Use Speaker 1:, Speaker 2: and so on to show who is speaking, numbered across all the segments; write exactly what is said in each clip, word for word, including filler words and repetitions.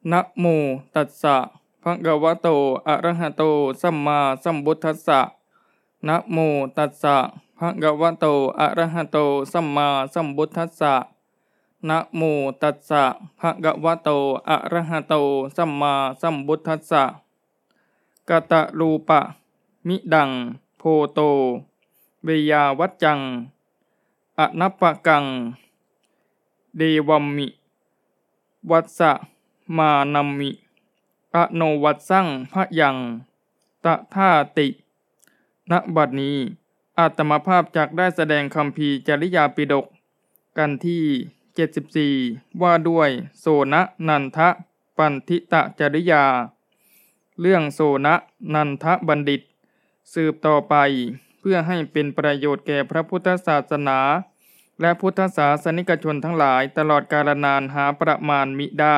Speaker 1: นะโมตัสสะภะคะวะโตอะระหะโตสัมมาสัมพุทธัสสะนะโมตัสสะภะคะวะโตอะระหะโตสัมมาสัมพุทธัสสะนะโมตัสสะภะคะวะโตอะระหะโตสัมมาสัมพุทธัสสะกตรูปะมิดังโพโตเวยาวัจจังอนัปปกังเดวัมมิวัสสะมานัมมิอโนวัสสังพะยังตถาติณบัดนี้อาตมาภาพจักได้แสดงคัมภีร์จริยาปิฎกกันที่เจ็ดสิบสี่ว่าด้วยโสนนันทปันทิตจริยาเรื่องโสนนันทบัณฑิตสืบต่อไปเพื่อให้เป็นประโยชน์แก่พระพุทธศาสนาและพุทธศาสนิกชนทั้งหลายตลอดกาลนานหาประมาณมิได้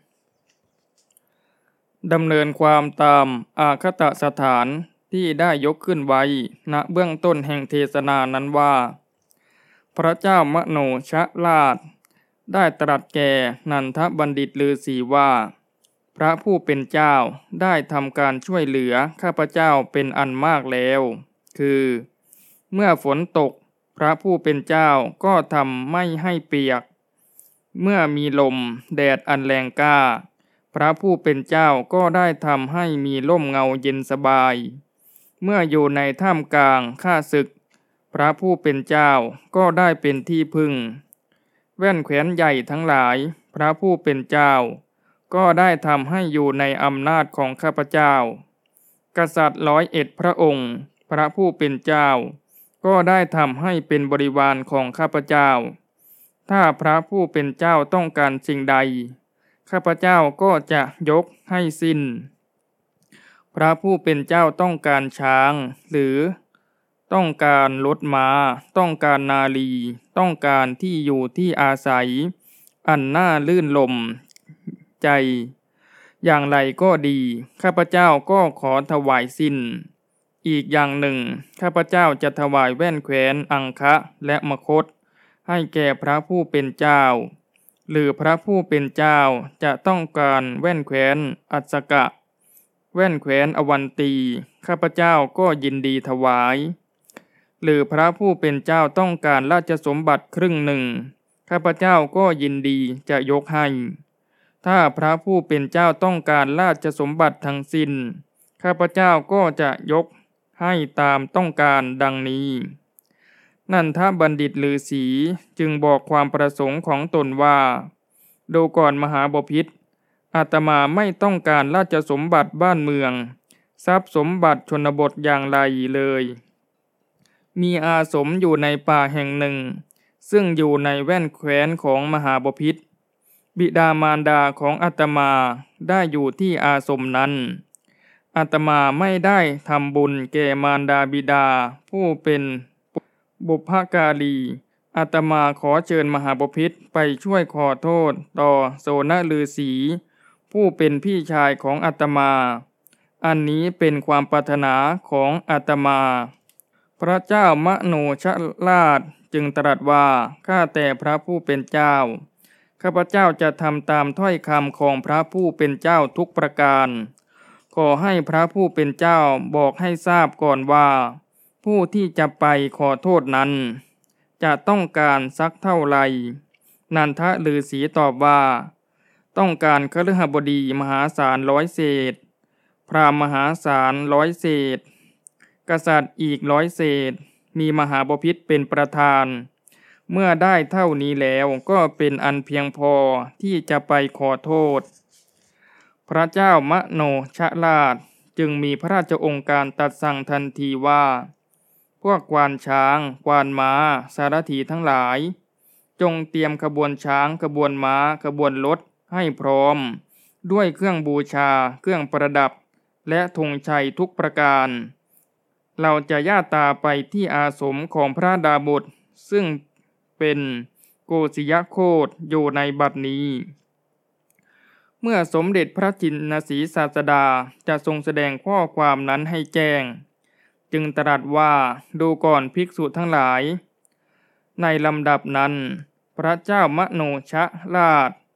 Speaker 1: ดำเนินความตามอาคตสถานที่ได้ยกขึ้นไว้ณเบื้องต้นแห่งเทศนานั้นว่าพระเจ้ามโนชราชได้ตรัสแก่นันทบัณฑิตฤาษีว่าพระผู้เป็นเจ้าได้ทำการช่วยเหลือข้าพเจ้าเป็นอันมากแล้วคือเมื่อฝนตกพระผู้เป็นเจ้าก็ทำไม่ให้เปียกเมื่อมีลมแดดอันแรงกล้าพระผู้เป็นเจ้าก็ได้ทำให้มีร่มเงาเย็นสบายเมื่ออยู่ในท่ามกลางข้าศึกพระผู้เป็นเจ้าก็ได้เป็นที่พึ่งแว่นแขวนใหญ่ทั้งหลายพระผู้เป็นเจ้าก็ได้ทำให้อยู่ในอำนาจของข้าพเจ้ากษัตริย์ร้อยเอ็ดพระองค์พระผู้เป็นเจ้าก็ได้ทำให้เป็นบริวารของข้าพเจ้าถ้าพระผู้เป็นเจ้าต้องการสิ่งใดข้าพเจ้าก็จะยกให้สิ้นพระผู้เป็นเจ้าต้องการช้างหรือต้องการรถม้าต้องการนาลีต้องการที่อยู่ที่อาศัยอันน่าลื่นลมใจอย่างไรก็ดีข้าพเจ้าก็ขอถวายสิ้นอีกอย่างหนึ่งข้าพเจ้าจะถวายแว่นแขวนอังคะและมคธให้แก่พระผู้เป็นเจ้าหรือพระผู้เป็นเจ้าจะต้องการแว่นแขวนอัสสกะแว่นแขวนอวันตีข้าพเจ้าก็ยินดีถวายหรือพระผู้เป็นเจ้าต้องการราชสมบัติครึ่งหนึ่งข้าพเจ้าก็ยินดีจะยกให้ถ้าพระผู้เป็นเจ้าต้องการราชสมบัติทั้งสิ้นข้าพเจ้าก็จะยกให้ตามต้องการดังนี้นันทบัณฑิตฤาษีจึงบอกความประสงค์ของตนว่าดูก่อนมหาบพิตรอาตมาไม่ต้องการราชสมบัติบ้านเมืองทรัพย์สมบัติชนบทอย่างไรเลยมีอาสมอยู่ในป่าแห่งหนึ่งซึ่งอยู่ในแว่นแคว้นของมหาบพิตรบิดามารดาของอาตมาได้อยู่ที่อาสมนั้นอาตมาไม่ได้ทำบุญแก่มารดาบิดาผู้เป็นบุพการีอาตมาขอเชิญมหาบพิตรไปช่วยขอโทษต่อโสนฤาษีผู้เป็นพี่ชายของอาตมาอันนี้เป็นความปรารถนาของอาตมาพระเจ้ามโนชราชจึงตรัสว่าข้าแต่พระผู้เป็นเจ้าข้าพเจ้าจะทำตามถ้อยคำของพระผู้เป็นเจ้าทุกประการขอให้พระผู้เป็นเจ้าบอกให้ทราบก่อนว่าผู้ที่จะไปขอโทษนั้นจะต้องการสักเท่าไหร่นันทฤาษีตอบว่าต้องการคฤหบดีมหาศาลร้อยเศษพราหมณ์มหาศาลร้อยเศษกษัตริย์อีกร้อยเศษมีมหาบพิตรเป็นประธานเมื่อได้เท่านี้แล้วก็เป็นอันเพียงพอที่จะไปขอโทษพระเจ้ามโนชราชจึงมีพระราชโองการตรัสสั่งทันทีว่าพวกกวานช้างกวานม้าสารถีทั้งหลายจงเตรียมขบวนช้างขบวนม้าขบวนรถให้พร้อมด้วยเครื่องบูชาเครื่องประดับและธงชัยทุกประการเราจะย่าตาไปที่อาสมของพระดาบสซึ่งเป็นโกสิยโคตอยู่ในบัดนี้เมื่อสมเด็จพระจินสีศาสดาจะทรงแสดงข้อความนั้นให้แจ้งจึงตรัสว่าดูก่อนภิกษุทั้งหลายในลำดับนั้นพระเจ้ามโนชราช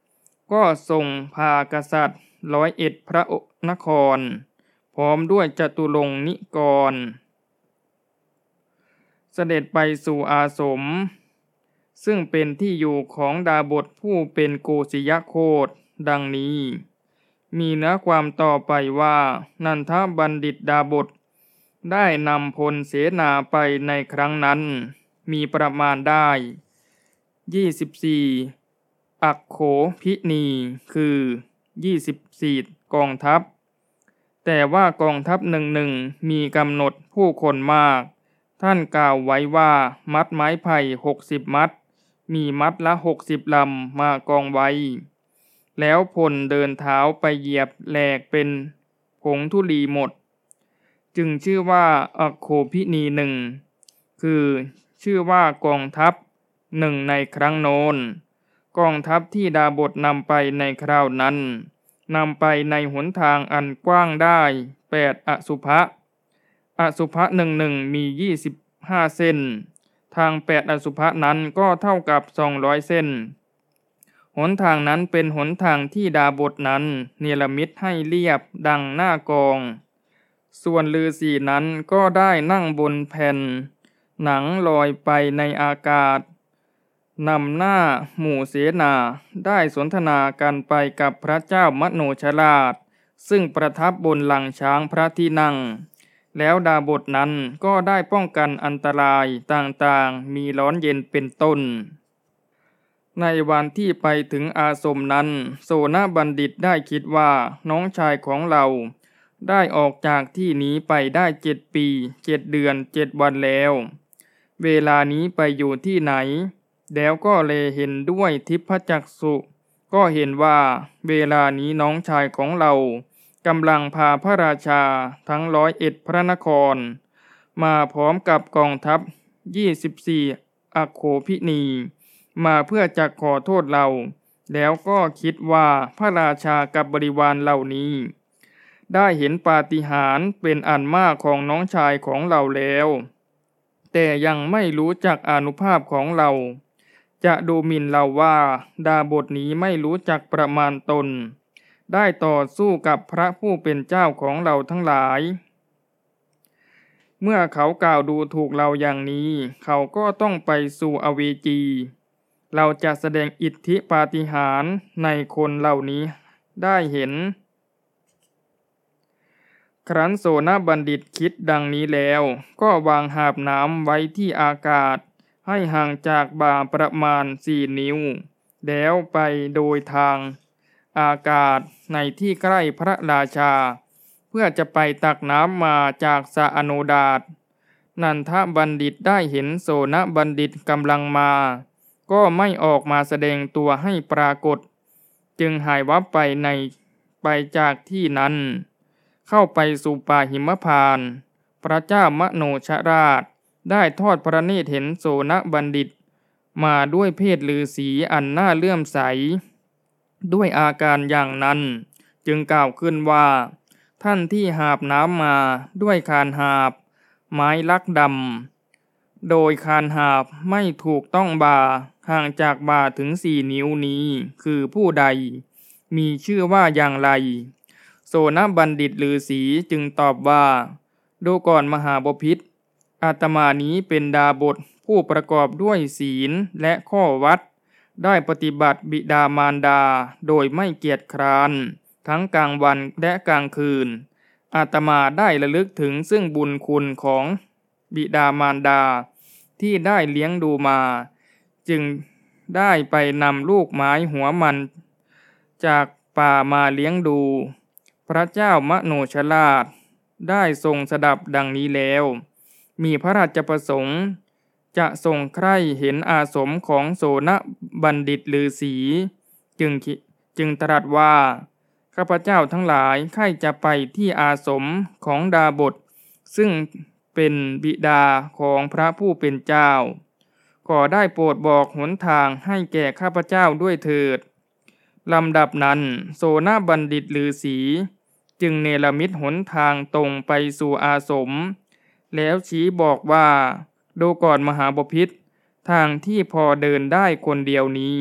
Speaker 1: ก็ทรงพากษัตริย์ร้อยเอ็ดพระนครพร้อมด้วยจตุรงค์นิกรเสด็จไปสู่อาสมซึ่งเป็นที่อยู่ของดาบทผู้เป็นโกสิยโคตดังนี้มีเนื้อความต่อไปว่านันทบัณฑิตดาบทได้นำพลเสนาไปในครั้งนั้นมีประมาณได้ยี่สิบสี่อักโขพินีคือยี่สิบสี่กองทัพแต่ว่ากองทัพหนึ่งหนึ่งมีกำหนดผู้คนมากท่านกล่าวไว้ว่ามัดไม้ไผ่หกสิบมัดมีมัดละหกสิบลำมากองไว้แล้วพลเดินเท้าไปเหยียบแหลกเป็นผงธุลีหมดจึงชื่อว่าอักโขพินีหนึ่งคือชื่อว่ากองทัพหนึ่งในครั้งโน้นกองทัพที่ดาบทนำไปในคราวนั้นนำไปในหนทางอันกว้างได้แปดอสุภะอสุภะหนึ่งหนึ่งมียี่สิบห้าเส้นทางแปดอสุภะนั้นก็เท่ากับสองร้อยเส้นหนทางนั้นเป็นหนทางที่ดาบทนั้นเนรมิตให้เรียบดังหน้ากองส่วนฤาษีนั้นก็ได้นั่งบนแผ่นหนังลอยไปในอากาศนำหน้าหมู่เสนาได้สนทนากันไปกับพระเจ้ามโนชราชซึ่งประทับบนหลังช้างพระที่นั่งแล้วดาบทนั้นก็ได้ป้องกันอันตรายต่างๆมีร้อนเย็นเป็นต้นในวันที่ไปถึงอาสมนั้นโสนบัณฑิตได้คิดว่าน้องชายของเราได้ออกจากที่นี้ไปได้เจ็ดปีเจ็ดเดือนเจ็ดวันแล้วเวลานี้ไปอยู่ที่ไหนแล้วก็เลยเห็นด้วยทิพจักษุก็เห็นว่าเวลานี้น้องชายของเรากำลังพาพระราชาทั้งร้อยเอ็ดพระนครมาพร้อมกับกองทัพยี่สิบสี่อักโขพินีมาเพื่อจะขอโทษเราแล้วก็คิดว่าพระราชากับบริวารเหล่านี้ได้เห็นปาฏิหาริย์เป็นอันมากของน้องชายของเราแล้วแต่ยังไม่รู้จักอานุภาพของเราจะดูหมิ่นเราว่าดาบทนี้ไม่รู้จักประมาณตนได้ต่อสู้กับพระผู้เป็นเจ้าของเราทั้งหลายเมื่อเขากล่าวดูถูกเราอย่างนี้เขาก็ต้องไปสู่อเวจีเราจะแสดงอิทธิปาฏิหาริย์ในคนเหล่านี้ได้เห็นครั้นโสนบัณฑิตคิดดังนี้แล้วก็วางหาบน้ำไว้ที่อากาศให้ห่างจากบ่าประมาณสี่นิ้วแล้วไปโดยทางอากาศในที่ใกล้พระราชาเพื่อจะไปตักน้ำมาจากสระอโนดาตนันทบัณฑิตได้เห็นโสนบัณฑิตกำลังมาก็ไม่ออกมาแสดงตัวให้ปรากฏจึงหายวับไปในไปจากที่นั้นเข้าไปสู่ป่าหิมพานต์พระเจ้ามโนชราชได้ทอดพระเนตรเห็นโสนบัณฑิตมาด้วยเพศฤาษีอันน่าเลื่อมใสด้วยอาการอย่างนั้นจึงกล่าวขึ้นว่าท่านที่หาบน้ำมาด้วยคานหาบไม้ลักดำโดยคานหาบไม่ถูกต้องบ่าห่างจากบ่าถึงสี่นิ้วนี้คือผู้ใดมีชื่อว่าอย่างไรโสนบัณฑิตฤาษีจึงตอบว่าดูก่อนมหาบพิตรอาตมานี้เป็นดาบทผู้ประกอบด้วยศีลและข้อวัดได้ปฏิบัติบิดามารดาโดยไม่เกียจคร้านทั้งกลางวันและกลางคืนอาตมาได้ระลึกถึงซึ่งบุญคุณของบิดามารดาที่ได้เลี้ยงดูมาจึงได้ไปนำลูกไม้หัวมันจากป่ามาเลี้ยงดูพระเจ้ามโนชราชได้ทรงสดับดังนี้แล้วมีพระราชประสงค์จะทรงใคร่เห็นอาสมของโสนบัณฑิตฤาษีจึงจึงตรัสว่าข้าพเจ้าทั้งหลายใคร่จะไปที่อาสมของดาบทซึ่งเป็นบิดาของพระผู้เป็นเจ้าขอได้โปรดบอกหนทางให้แก่ข้าพเจ้าด้วยเถิดลำดับนั้นโสนบัณฑิตฤาษีจึงเนรมิตหนทางตรงไปสู่อาสมแล้วชี้บอกว่าดูก่อนมหาบพิตรทางที่พอเดินได้คนเดียวนี้ เ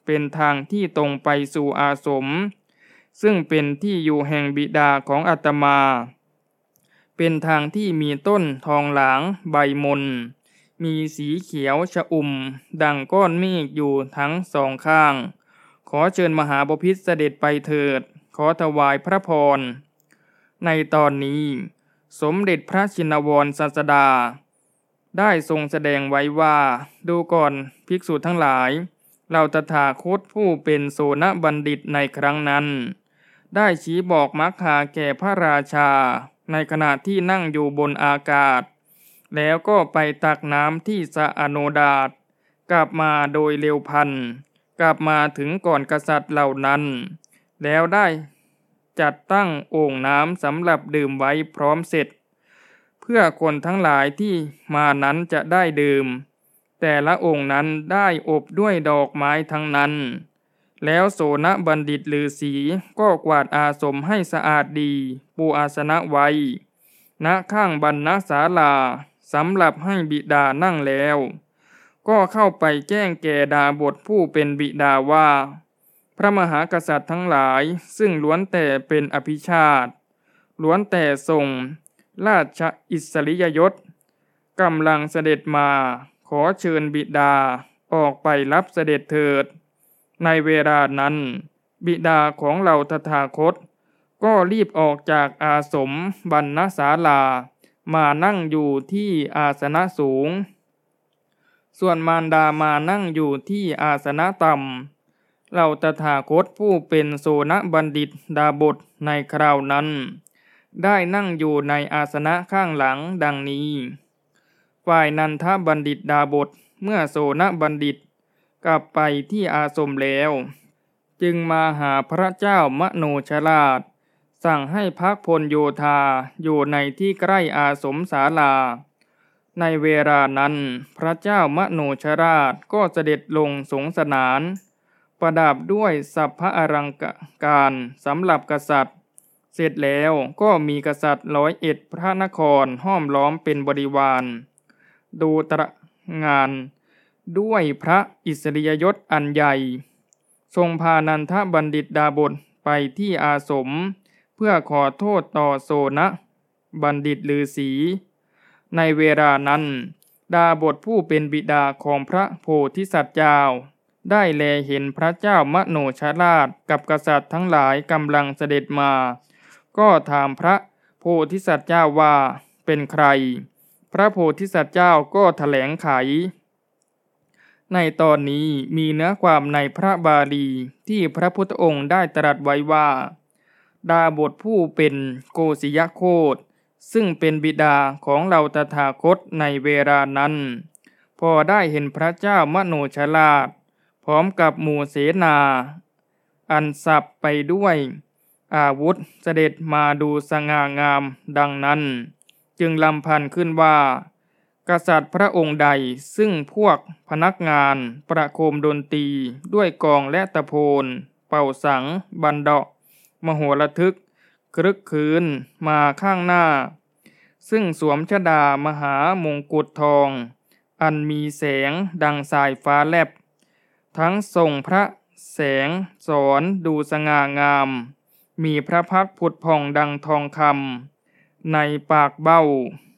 Speaker 1: เป็นทางที่ตรงไปสู่อาสมซึ่งเป็นที่อยู่แห่งบิดาของอาตมาเป็นทางที่มีต้นทองหลางใบมนมีสีเขียวชอุ่มดังก้อนเมฆอยู่ทั้งสองข้างขอเชิญมหาบพิตรเสด็จไปเถิดขอถวายพระพรในตอนนี้สมเด็จพระชินวรศาสดาได้ทรงแสดงไว้ว่าดูก่อนภิกษุทั้งหลายเราตถาคตผู้เป็นโสนบัณฑิตในครั้งนั้นได้ชี้บอกมรรคาแก่พระราชาในขณะที่นั่งอยู่บนอากาศแล้วก็ไปตักน้ำที่สะอโนดาตกลับมาโดยเร็วพลันกลับมาถึงก่อนกษัตริย์เหล่านั้นแล้วได้จัดตั้งโอ่งน้ำสำหรับดื่มไว้พร้อมเสร็จเพื่อคนทั้งหลายที่มานั้นจะได้ดื่มแต่ละโอ่งนั้นได้อบด้วยดอกไม้ทั้งนั้นแล้วโสนบัณฑิตฤาษีก็กวาดอาสมให้สะอาดดีปูอาสนะไว้ณข้างบรรณศาลาสำหรับให้บิดานั่งแล้วก็เข้าไปแจ้งแก่ดาบทผู้เป็นบิดาว่าพระมหากษัตริย์ทั้งหลายซึ่งล้วนแต่เป็นอภิชาติล้วนแต่ทรงราชอิสริยยศกำลังเสด็จมาขอเชิญบิดาออกไปรับเสด็จเถิดในเวลานั้นบิดาของเราตถาคตก็รีบออกจากอาสมบรรณศาลามานั่งอยู่ที่อาสนะสูงส่วนมารดามานั่งอยู่ที่อาสนะต่ำเราตถาคตผู้เป็นโสนบัณฑิตดาบทในคราวนั้นได้นั่งอยู่ในอาสนะข้างหลังดังนี้ฝ่ายนันทบัณฑิตดาบทเมื่อโสนบัณฑิตกลับไปที่อาสมแล้วจึงมาหาพระเจ้ามโนชราชสั่งให้พักพลโยธาอยู่ในที่ใกล้อาสมศาลาในเวลานั้นพระเจ้ามโนชราชก็เสด็จลงสงสนานประดับด้วยสัพพะอลังการสำหรับกษัตริย์เสร็จแล้วก็มีกษัตริย์ร้อยเอ็ดพระนครห้อมล้อมเป็นบริวารดูตระงานด้วยพระอิสริยยศอันใหญ่ทรงพานันทบัณฑิตดาบทไปที่อาสมเพื่อขอโทษต่อโสนบัณฑิตฤาษีในเวลานั้นดาบทผู้เป็นบิดาของพระโพธิสัตว์เจ้าได้แลเห็นพระเจ้ามโนชราชกับกษัตริย์ทั้งหลายกำลังเสด็จมาก็ถามพระโพธิสัตว์เจ้าว่าเป็นใครพระโพธิสัตว์เจ้าก็แถลงไขในตอนนี้มีเนื้อความในพระบาลีที่พระพุทธองค์ได้ตรัสไว้ว่าดาบทผู้เป็นโกสิยโคตซึ่งเป็นบิดาของเราตถาคตในเวลานั้นพอได้เห็นพระเจ้ามโนชราชพร้อมกับหมู่เสนาอันสับไปด้วยอาวุธเสด็จมาดูสง่างามดังนั้นจึงลำพันขึ้นว่ากษัตริย์พระองค์ใดซึ่งพวกพนักงานประโคมดนตรีด้วยกลองและตะโพนเป่าสังบันเดาะมโหระทึกครึกคืนมาข้างหน้าซึ่งสวมชฎามหามงกุฎทองอันมีแสงดังสายฟ้าแลบทั้งทรงพระแสงสอนดูสง่างามมีพระพักตร์ผุดผ่องดังทองคำในปากเบ้า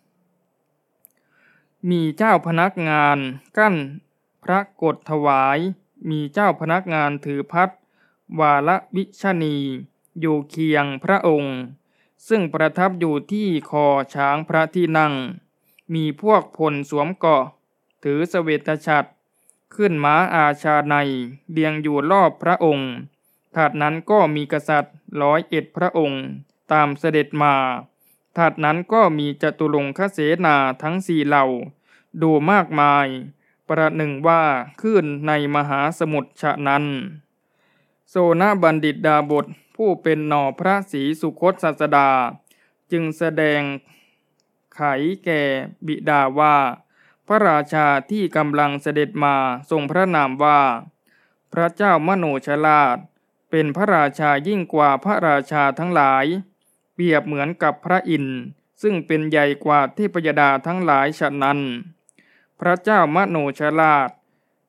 Speaker 1: มีเจ้าพนักงานกั้นพระกฐถวายมีเจ้าพนักงานถือพัดวาลวิชนีอยู่เคียงพระองค์ซึ่งประทับอยู่ที่คอช้างพระที่นั่งมีพวกพลสวมเกราะถือเสวตฉัตรขึ้นม้าอาชาในเรียงอยู่รอบพระองค์ถัดนั้นก็มีกษัตริย์ร้อยเอ็ดพระองค์ตามเสด็จมาถัดนั้นก็มีจตุรงคเสนาทั้งสี่เหล่าดูมากมายประหนึ่งว่าคลื่นในมหาสมุทรฉะนั้นโสนบัณฑิตดาบทผู้เป็นหน่อพระศรีสุคตศาสดาจึงแสดงไขแก่บิดาว่าพระราชาที่กำลังเสด็จมาทรงพระนามว่าพระเจ้ามโนชราชเป็นพระราชายิ่งกว่าพระราชาทั้งหลายเปรียบเหมือนกับพระอินทร์ซึ่งเป็นใหญ่กว่าเทพยดาทั้งหลายฉะนั้นพระเจ้ามโนชราช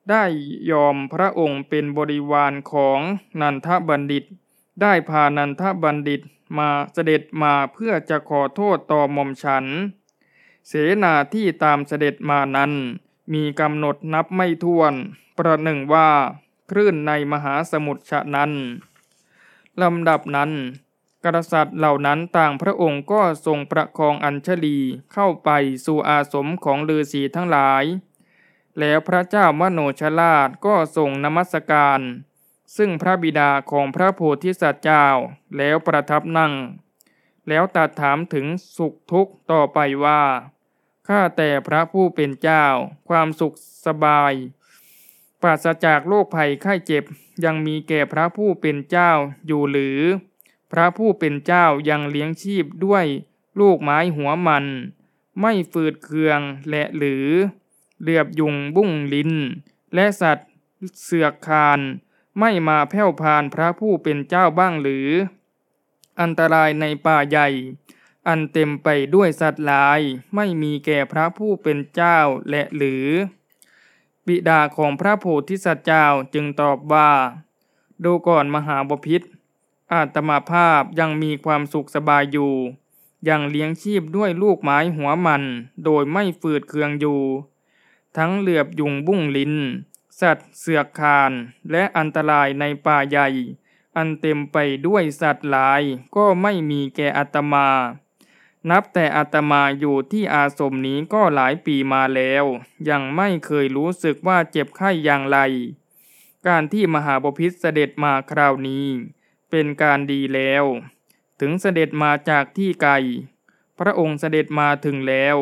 Speaker 1: ได้ยอมพระองค์เป็นบริวารของนันทบัณฑิตได้พานันทบัณฑิตมาเสด็จมาเพื่อจะขอโทษต่อหม่อมฉันเสนาที่ตามเสด็จมานั้นมีกำหนดนับไม่ถ้วนประหนึ่งว่าคลื่นในมหาสมุทรฉะนั้นลำดับนั้นกษัตริย์เหล่านั้นต่างพระองค์ก็ทรงประคองอัญชลีเข้าไปสู่อาสมของฤาษีทั้งหลายแล้วพระเจ้ามโนชราชก็ทรงนมัสการซึ่งพระบิดาของพระโพธิสัตว์เจ้าแล้วประทับนั่งแล้วตรัสถามถึงสุขทุกข์ต่อไปว่าข้าแต่พระผู้เป็นเจ้าความสุขสบายปราศจากโรคภัยไข้เจ็บยังมีแก่พระผู้เป็นเจ้าอยู่หรือพระผู้เป็นเจ้ายังเลี้ยงชีพด้วยลูกไม้หัวมันไม่ฝืดเคืองและหรือเหลือบยุงบุ้งลิ้นและสัตว์เสือกคานไม่มาแผ่วพานพระผู้เป็นเจ้าบ้างหรืออันตรายในป่าใหญ่อันเต็มไปด้วยสัตว์หลายไม่มีแก่พระผู้เป็นเจ้าและหรือบิดาของพระโพธิสัตว์เจ้าจึงตอบว่าดูก่อนมหาบพิตรอาตมาภาพยังมีความสุขสบายอยู่ยังเลี้ยงชีพด้วยลูกไม้หัวมันโดยไม่ฝืดเคืองอยู่ทั้งเหลือบยุงบุ้งลิ้นสัตว์เสือกคานและอันตรายในป่าใหญ่อันเต็มไปด้วยสัตว์หลายก็ไม่มีแก่อาตมานับแต่อาตมาอยู่ที่อาสมนี้ก็หลายปีมาแล้วยังไม่เคยรู้สึกว่าเจ็บไข้อย่างไรการที่มหาบพิตรเสด็จมาคราวนี้เป็นการดีแล้วถึงเสด็จมาจากที่ไกลพระองค์เสด็จมาถึงแล้ว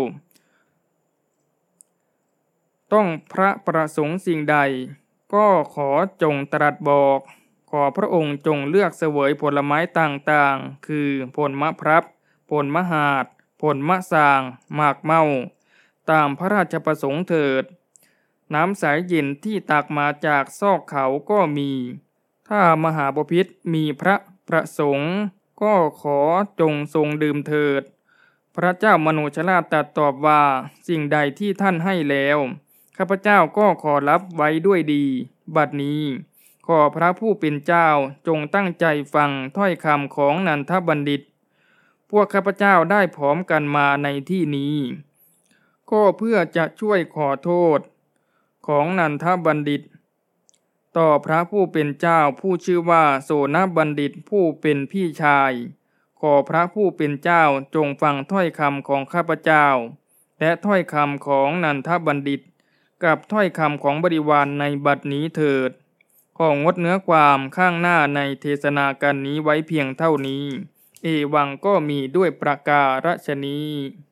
Speaker 1: ต้องพระประสงค์สิ่งใดก็ขอจงตรัสบอกขอพระองค์จงเลือกเสวยผลไม้ต่างๆคือผลมะพร้าวผลมหาดผลมะสางหมากเมาตามพระราชประสงค์เถิดน้ำใสเย็นที่ตักมาจากซอกเขาก็มีถ้ามหาบพิตรมีพระประสงค์ก็ขอจงทรงดื่มเถิดพระเจ้ามโนชราชตรัสตอบว่าสิ่งใดที่ท่านให้แล้วข้าพเจ้าก็ขอรับไว้ด้วยดีบัดนี้ขอพระผู้เป็นเจ้าจงตั้งใจฟังถ้อยคำของนันทบัณฑิตพวกข้าพเจ้าได้พร้อมกันมาในที่นี้ก็เพื่อจะช่วยขอโทษของนันทบัณฑิตต่อพระผู้เป็นเจ้าผู้ชื่อว่าโสนบัณฑิตผู้เป็นพี่ชายขอพระผู้เป็นเจ้าจงฟังถ้อยคำของข้าพเจ้าและถ้อยคำของนันทบัณฑิตกับถ้อยคำของบริวารในบัดนี้เถิดของงดเนื้อความข้างหน้าในเทศนาการนี้ไว้เพียงเท่านี้เอวังก็มีด้วยประการฉนี้